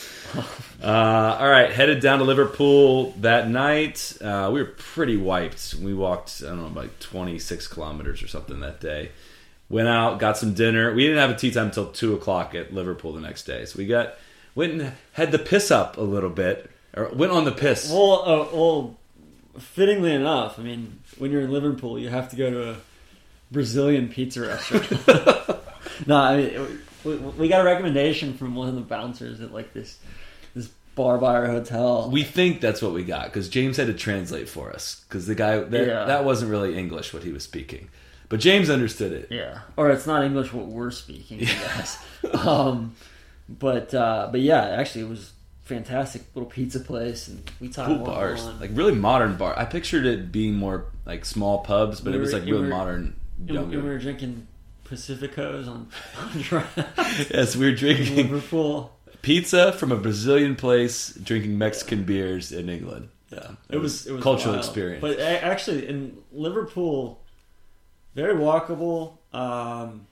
uh, all right, headed down to Liverpool that night. Uh, we were pretty wiped. We walked, I don't know, like twenty-six kilometers or something that day. Went out, got some dinner. We didn't have a tea time until two o'clock at Liverpool the next day. So we got went and had the piss up a little bit. Or went on the piss. Well, uh, well, fittingly enough, I mean, when you're in Liverpool, you have to go to a Brazilian pizza restaurant. No, I mean, we, we got a recommendation from one of the bouncers at like this this bar by our hotel. We think that's what we got because James had to translate for us because the guy that, Yeah. that wasn't really English what he was speaking, but James understood it. Yeah, or it's not English what we're speaking, I guess. um, but uh, but yeah, actually, it was fantastic little pizza place, and we talked Cool bars, on. like really modern bar. I pictured it being more like small pubs, but We it was were- like we real were- modern. And we, and we Younger. were drinking Pacificos on, on draft Yes, we were in drinking Liverpool. pizza from a Brazilian place, drinking Mexican beers in England. Yeah, It was it was cultural wild. experience. But a- actually, in Liverpool, very walkable. Um,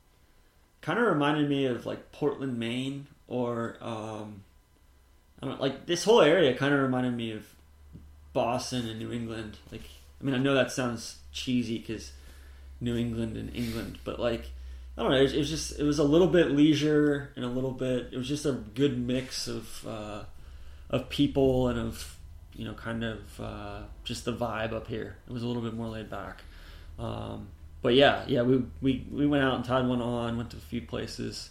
kind of reminded me of like Portland, Maine, or um, I don't know, like this whole area. Kind of reminded me of Boston and New England. Like, I mean, I know that sounds cheesy because New England and England, but like, I don't know. It was, it was just it was a little bit leisure and a little bit. It was just a good mix of uh, of people and of you know kind of uh, just the vibe up here. It was a little bit more laid back. Um, but yeah, yeah, we we we went out and tied one on. Went to a few places.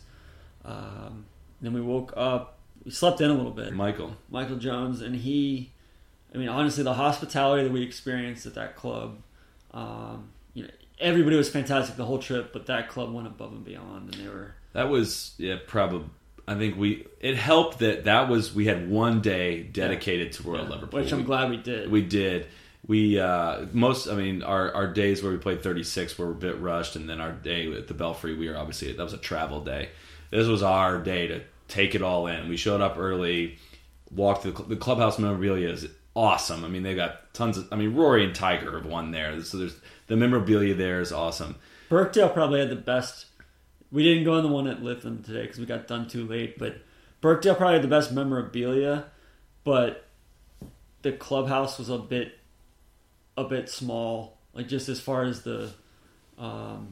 Um, then we woke up. We slept in a little bit. Michael, Michael Jones, and he, I mean, honestly, the hospitality that we experienced at that club, um, you know, everybody was fantastic the whole trip, but that club went above and beyond, and they were. that was yeah, probably. I think we it helped that that was we had one day dedicated to Royal Yeah, Liverpool, which I'm We- glad we did. We did. We uh, most. I mean, our, our days where we played thirty-six were a bit rushed, and then our day at the Belfry, we were obviously that was a travel day. This was our day to take it all in. We showed up early, walked to the, cl- the clubhouse memorabilia is awesome. I mean, they got tons of. I mean, Rory and Tiger have won there, so there's the memorabilia there is awesome. Birkdale probably had the best. We didn't go on the one at Lytham today because we got done too late, but Birkdale probably had the best memorabilia, but the clubhouse was a bit, a bit small, like just as far as the, um,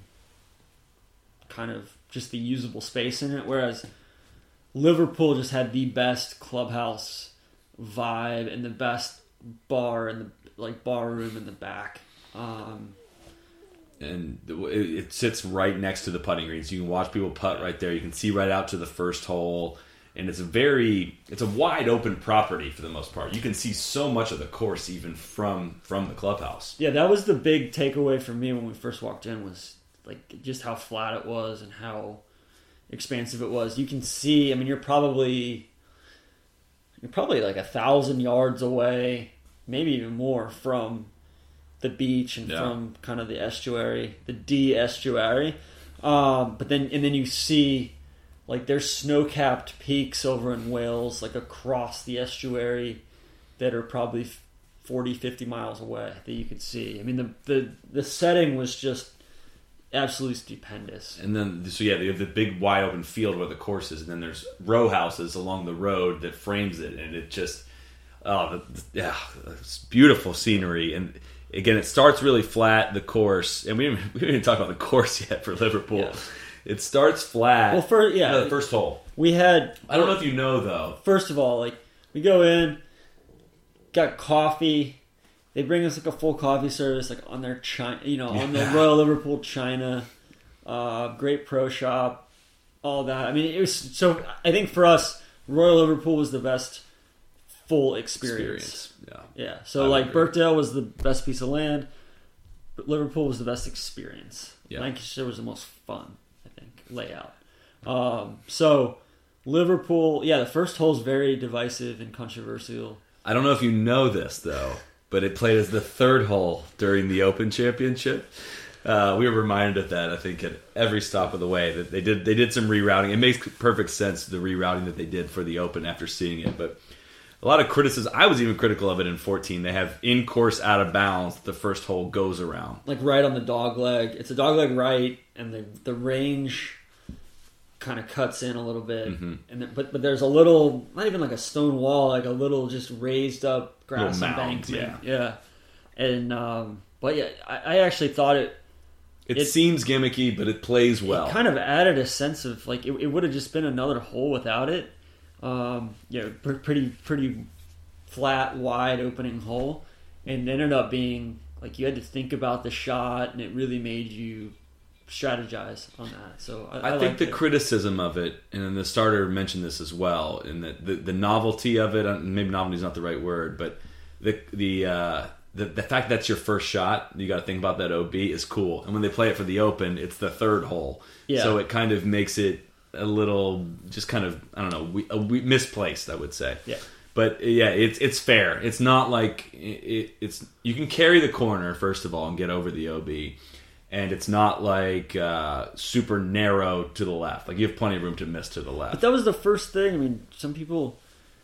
kind of just the usable space in it. Whereas Liverpool just had the best clubhouse vibe and the best bar and the like bar room in the back. Um, And it, it sits right next to the putting greens. You can watch people putt right there. You can see right out to the first hole. And it's a very, it's a wide open property for the most part. You can see so much of the course even from from the clubhouse. Yeah, that was the big takeaway for me when we first walked in was like just how flat it was and how expansive it was. You can see, I mean, you're probably you're probably like a thousand yards away, maybe even more from the beach and Yeah. from kind of the estuary, the D estuary. Um, but then and then you see like there's snow-capped peaks over in Wales, like across the estuary, that are probably forty, fifty miles away that you could see. I mean, the the, the setting was just absolutely stupendous. And then, so yeah, you have the big wide open field where the course is, and then there's row houses along the road that frames it, and it just, oh, the, yeah, it's beautiful scenery. And again, it starts really flat, the course, and we didn't, we didn't even talk about the course yet for Liverpool. Yeah. It starts flat. Well, for yeah, no, the first hole. we had. I don't know if you know though. First of all, like we go in, got coffee. They bring us like a full coffee service, like on their China, you know, on the Yeah. Royal Liverpool China. Uh, great pro shop, all that. I mean, it was so. I think for us, Royal Liverpool was the best full experience. Experience. Yeah. Yeah. So I would like agree. Birkdale was the best piece of land, but Liverpool was the best experience. Yeah. Lancashire was the most fun, I think, layout. Um, so Liverpool, yeah, the first hole is very divisive and controversial. I don't know if you know this though, but it played as the third hole during the Open Championship. Uh, we were reminded of that, I think, at every stop of the way that they did. They did some rerouting. It makes perfect sense the rerouting that they did for the Open after seeing it. But a lot of criticism. I was even critical of it in fourteen. They have in course out of bounds. The first hole goes around, like right on the dog leg. It's a dog leg right, and the the range kind of cuts in a little bit. Mm-hmm. And then, but but there's a little, not even like a stone wall, like a little just raised up grass embankment. Yeah, yeah. And um, but yeah, I, I actually thought it. It, it seems gimmicky, but it plays well. It kind of added a sense of like it, it would have just been another hole without it. Um, you know, pr- pretty pretty flat, wide opening hole, and it ended up being like you had to think about the shot, and it really made you strategize on that. So I, I, I think the it. criticism of it, and the starter mentioned this as well, in that the, the novelty of it. Maybe novelty is not the right word, but the the. Uh, The, the fact that's your first shot, you got to think about that O B, is cool. And when they play it for the Open, it's the third hole. Yeah. So it kind of makes it a little, just kind of, I don't know, we, a, we, misplaced, I would say. Yeah. But yeah, it's it's fair. It's not like, it, it's you can carry the corner, first of all, and get over the O B. And it's not like uh, super narrow to the left. Like you have plenty of room to miss to the left. But that was the first thing. I mean, some people,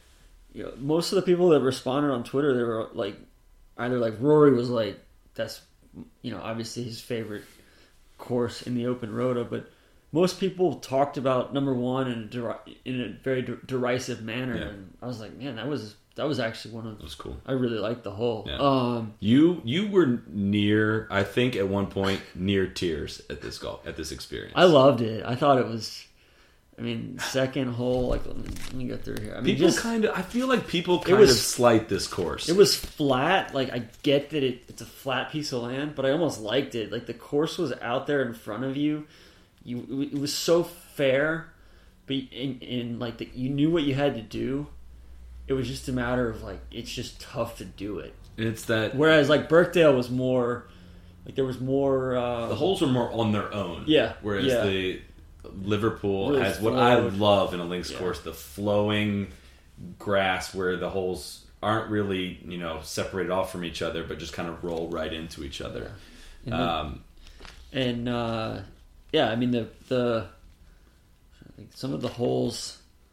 you know, most of the people that responded on Twitter, they were like, either like Rory was like, that's, you know, obviously his favorite course in the Open Rota, but most people talked about number one in a, deri- in a very der- derisive manner, yeah. And I was like, man, that was that was actually one of that was cool. I really liked the hole. Yeah. Um, you you were near, I think, at one point near tears at this golf at this experience. I loved it. I thought it was. I mean, second hole, like, let me, let me get through here. I mean, people just, kind of, I feel like people kind was, of slight this course. It was flat. Like, I get that it, it's a flat piece of land, but I almost liked it. Like, the course was out there in front of you. You, it was so fair, but in, in like, the, you knew what you had to do. It was just a matter of, like, it's just tough to do it. It's that. Whereas, like, Birkdale was more, like, there was more. Uh, the holes were more on their own. Yeah. Whereas yeah. the. Liverpool really has what flowed. I love in a links yeah. course, the flowing grass where the holes aren't really, you know, separated off from each other, but just kind of roll right into each other. And, um, then, and uh, yeah, I mean, the, the some of the holes.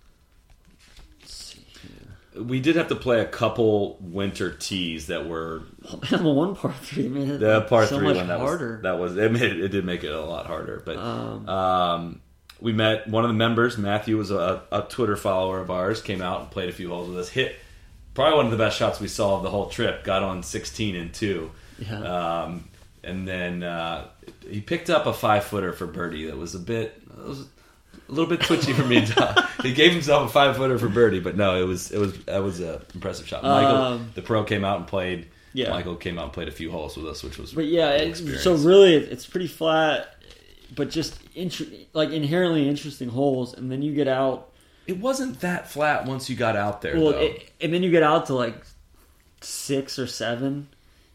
Let's see here. We did have to play a couple winter tees that were on the one par three, man. The par so three much one that harder. was that was it made it, it did make it a lot harder. But um, um, we met one of the members. Matthew was a, a Twitter follower of ours. Came out and played a few holes with us. Hit probably one of the best shots we saw of the whole trip. Got on sixteen and two. Yeah. Um, and then uh, he picked up a five footer for birdie. That was a bit. It was, a little bit twitchy for me. He gave himself a five footer for birdie, but no, it was it was that was an impressive shot. Michael, um, the pro, came out and played. Yeah, Michael came out and played a few holes with us, which was. But yeah, it, so really, it's pretty flat, but just int- like inherently interesting holes, and then you get out. It wasn't that flat once you got out there. Well, though. It, and then you get out to like six or seven,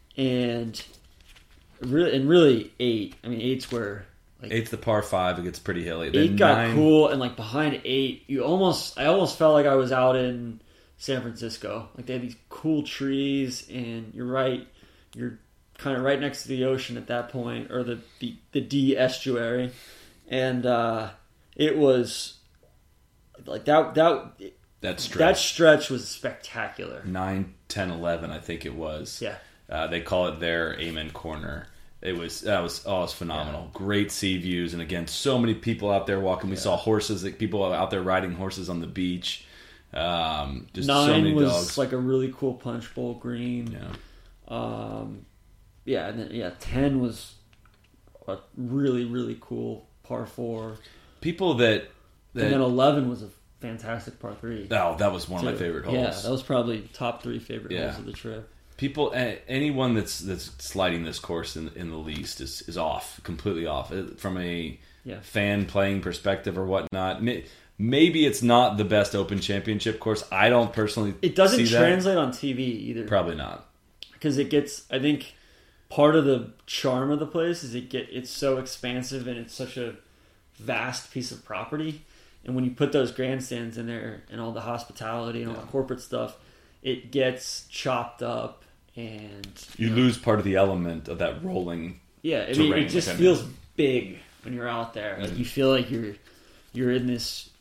and really, and really eight. I mean, eight's where. Like, Eight's the par five. It gets pretty hilly. Eight then got nine, cool, and like behind eight, you almost I almost felt like I was out in San Francisco. Like they had these cool trees, and you're right, you're kind of right next to the ocean at that point, or the the, the D estuary, and uh, it was like that that that stretch. That stretch was spectacular. nine, ten, eleven, I think it was. Yeah, uh, they call it their Amen Corner. It was that was oh, it was phenomenal. Yeah. Great sea views, and again, so many people out there walking. We yeah. saw horses, like people out there riding horses on the beach. Um, just Nine so many was dogs. like a really cool punch bowl green. Yeah, um, yeah, and then yeah, ten was a really really cool par four. People that, that and then eleven was a fantastic par three. Oh, that was one too. of my favorite holes. Yeah, that was probably top three favorite yeah. holes of the trip. People, anyone that's that's sliding this course in in the least is, is off, completely off from a yeah. fan playing perspective or whatnot. Maybe it's not the best Open Championship course. I don't personally. It doesn't see translate that. on T V either. Probably not, because it gets. I think part of the charm of the place is it get it's so expansive and it's such a vast piece of property. And when you put those grandstands in there and all the hospitality and all yeah. the corporate stuff, it gets chopped up. And you, you know, lose part of the element of that rolling. Yeah, I mean, it just feels big when you're out there. Like, you feel like you're you're in this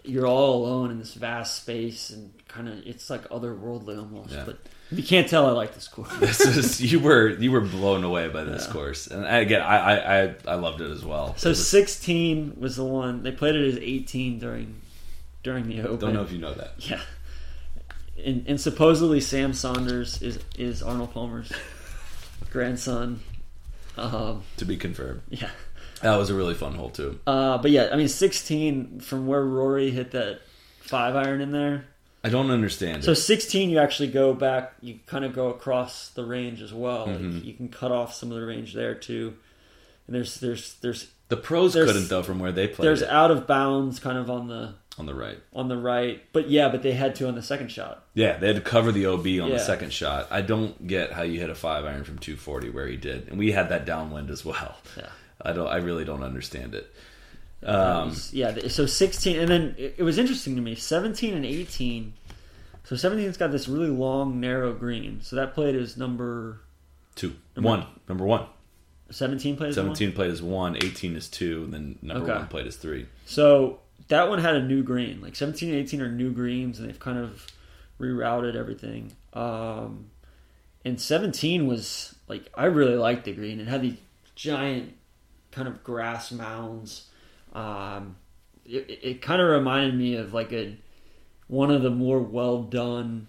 you're all alone in this vast space, and kind of it's like otherworldly almost. Yeah. But you can't tell I like this course. This is you were you were blown away by this Yeah. course, and again, I, I I I loved it as well. So It was- sixteen was the one they played it as eighteen during during the Open. don't know if you know that. Yeah, and, and supposedly Sam Saunders is is Arnold Palmer's grandson. Um, To be confirmed. yeah, That was a really fun hole too. uh, but yeah, I mean sixteen from where Rory hit that five iron in there. I don't understand So it. sixteen, you actually go back. You kind of go across the range as well. Mm-hmm. Like, you can cut off some of the range there too. And there's there's there's The pros there's- couldn't though from where they played there's it, out of bounds kind of on the on the right. on the right. But yeah, but they had to on the second shot. Yeah, they had to cover the O B on Yeah. the second shot. I don't get how you hit a five iron from two forty where he did, and we had that downwind as well. Yeah. I don't. I really don't understand it. That Um, was- yeah. th- So sixteen, and then it, it was interesting to me. Seventeen and eighteen. So seventeen's got this really long, narrow green. So that played as number two, one, number one. seventeen played as one? Seventeen played as one, eighteen is two, and then number Okay. one played as three. So that one had a new green. Like seventeen and eighteen are new greens, and they've kind of rerouted everything. Um, and seventeen was like I really liked the green. It had these giant kind of grass mounds. Um, it it, it kind of reminded me of like a one of the more well done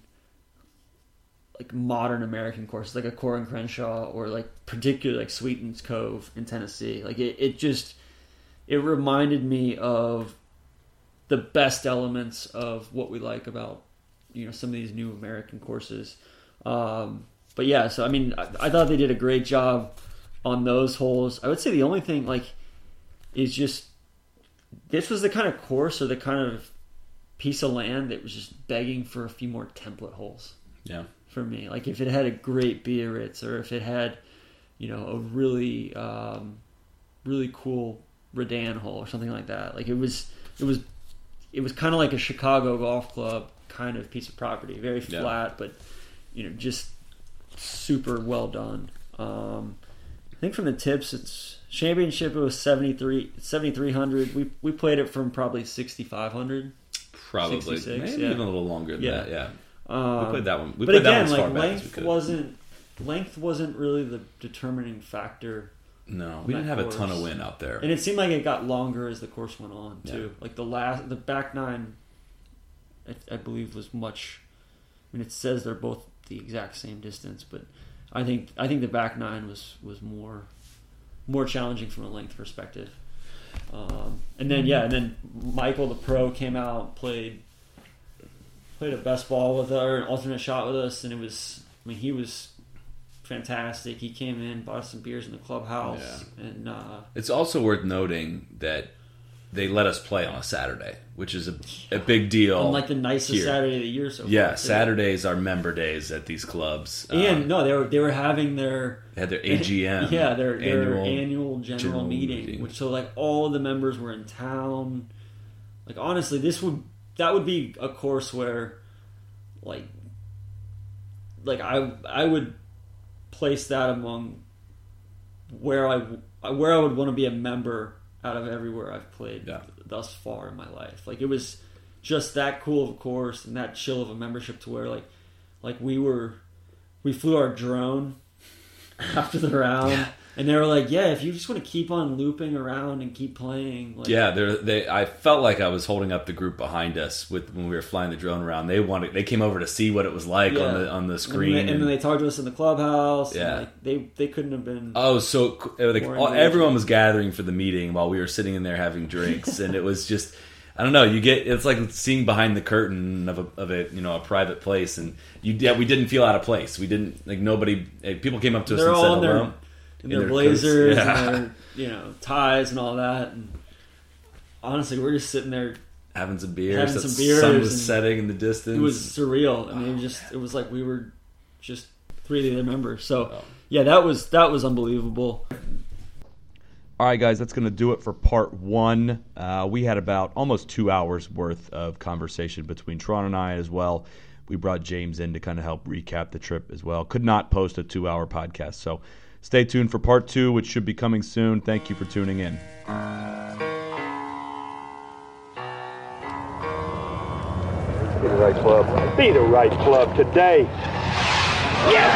like modern American courses, like a Corin Crenshaw or like particularly like Sweetens Cove in Tennessee. Like it, it just it reminded me of the best elements of what we like about you know some of these new American courses. Um, but yeah, so I mean, I, I thought they did a great job on those holes. I would say the only thing like is just this was the kind of course or the kind of piece of land that was just begging for a few more template holes. Yeah. For me, like if it had a great Biarritz or if it had, you know, a really, um, really cool Redan hole or something like that. Like it was, it was, it was kind of like a Chicago golf club kind of piece of property, very Yeah. flat, but you know, just super well done. Um, I think from the tips, it's championship. It was seventy-three, seventy-three hundred. We we played it from probably sixty-five hundred. Probably, sixty-six, maybe yeah. even a little longer than Yeah. that. Yeah. Um, We played that one. We but played that again, one as like far back as we length could. wasn't length wasn't really the determining factor, No, we that didn't have a ton course. of wind out there. and it seemed like it got longer as the course went on too. Yeah. Like the last, the back nine, I, I believe was much. I mean, it says they're both the exact same distance, but I think I think the back nine was was more more challenging from a length perspective. Um, and then yeah, and then Michael the pro came out played. Played a best ball with or an alternate shot with us, and it was. I mean, he was fantastic. He came in, bought us some beers in the clubhouse, and uh, It's also worth noting that they let us play on a Saturday, which is a, a big deal. on like the nicest here. Saturday of the year so far. Yeah, too. Saturdays are member days at these clubs. And Um, no, they were they were having their they had their A G M. yeah their their annual, annual, general, general meeting, meeting. which so like all the members were in town. Like honestly, this would that would be a course where like like I I would place that among where I where I would want to be a member out of everywhere I've played Yeah. thus far in my life. Like it was just that cool of a course and that chill of a membership to where like like we were we flew our drone after the round Yeah. and they were like, yeah, if you just want to keep on looping around and keep playing, like, Yeah, they're, they. I felt like I was holding up the group behind us with when we were flying the drone around. They wanted. They came over to see what it was like Yeah. on the on the and, screen. then they, and then they talked to us in the clubhouse. Yeah. and like they they couldn't have been. Oh, so like, More all, engaging. everyone was gathering for the meeting while we were sitting in there having drinks, and it was just, I don't know. You get it's like seeing behind the curtain of a of a you know a private place, and you yeah we didn't feel out of place. We didn't like nobody. Like, people came up to us They're and all said in their, hello. in in their their blazers coats. Yeah. and their you know ties and all that. And honestly, we're just sitting there. Having some beers. Having the some beers sun was and setting in the distance. It was surreal. I mean, it was just it was like we were just three of the other members. So Oh. yeah, that was that was unbelievable. All right, guys, that's going to do it for part one. Uh, we had about almost two hours worth of conversation between Tron and I as well. We brought James in to kind of help recap the trip as well. Could not post a two-hour podcast, so stay tuned for part two, which should be coming soon. Thank you for tuning in. Be the right club. Be the right club today. Yes!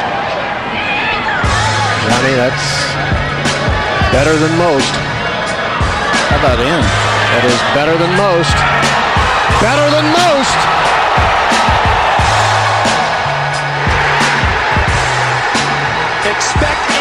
Johnny, that's better than most. How about in? That is better than most. Better than most! Expect